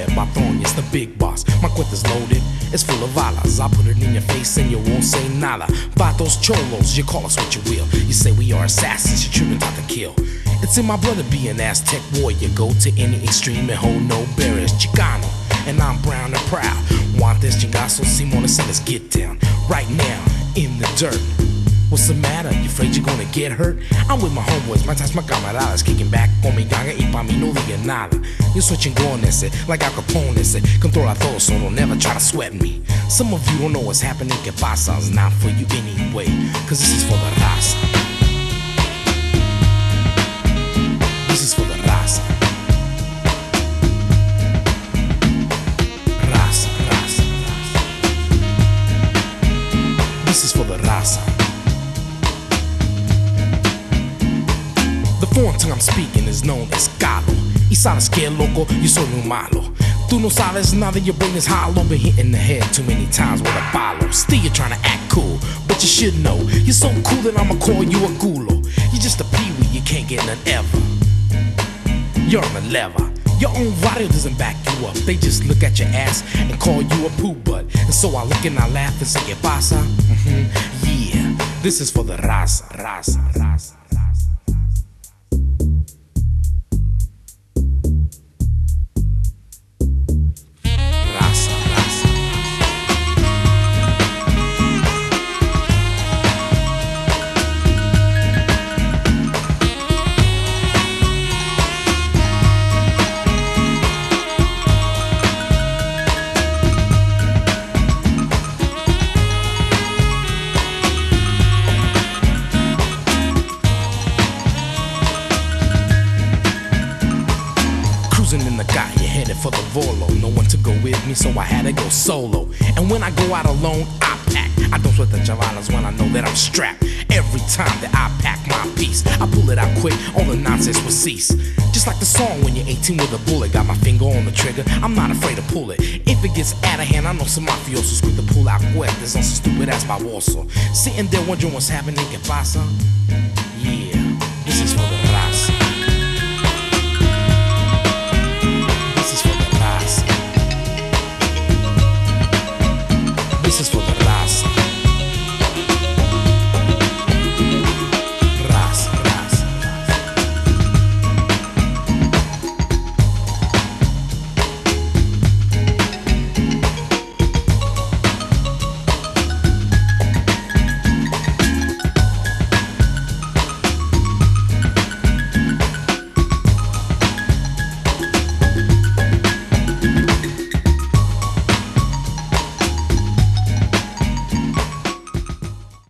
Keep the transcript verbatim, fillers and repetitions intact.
Pepe, Patrón, it's the big boss. My cuenta's loaded, it's full of balas. I put it in your face and you won't say nada. Vatos cholos, you call us what you will. You say we are assassins, you're children taught to kill. It's in my blood to be an Aztec warrior. Go to any extreme and hold no barriers. Chicano, and I'm brown and proud. Want this chingazo, Simona, so let's get down. Right now, in the dirt. What's the matter? You afraid you're gonna get hurt? I'm with my homeboys, my ties, my camaradas, kicking back con mi ganga y pa' mí no diga nada. Yo soy chingón ese, like Al Capone ese. Controla todo, so don't never try to sweat me. Some of you don't know what's happening, que pasa? It's not for you anyway, cause this is for the raza. This is for the raza. Raza, raza, raza. This is for the raza. The foreign tongue I'm speaking is known as Galo. Y sabes que loco, yo soy muy malo. Tú no sabes nada, your brain is hollow. Been hit in the head too many times with a bottle. Still you're trying to act cool, but you should know you're so cool that I'ma call you a gulo. You're just a peewee, you can't get none ever. You're on the lever. Your own radio doesn't back you up. They just look at your ass and call you a poo butt. And so I look and I laugh and say, ¿Qué pasa? Mm-hmm. Yeah, this is for the raza, raza, raza. In the guy, you headed for the Volo. No one to go with me, so I had to go solo. And when I go out alone, I pack. I don't sweat the javalas when I know that I'm strapped. Every time that I pack my piece, I pull it out quick, all the nonsense will cease. Just like the song when you're eighteen with a bullet. Got my finger on the trigger, I'm not afraid to pull it. If it gets out of hand, I know some mafiosos quick to pull out cuerdas on some stupid ass baboso. Sitting there wondering what's happening, ¿Qué pasa? Yeah, this is for the raza. This is for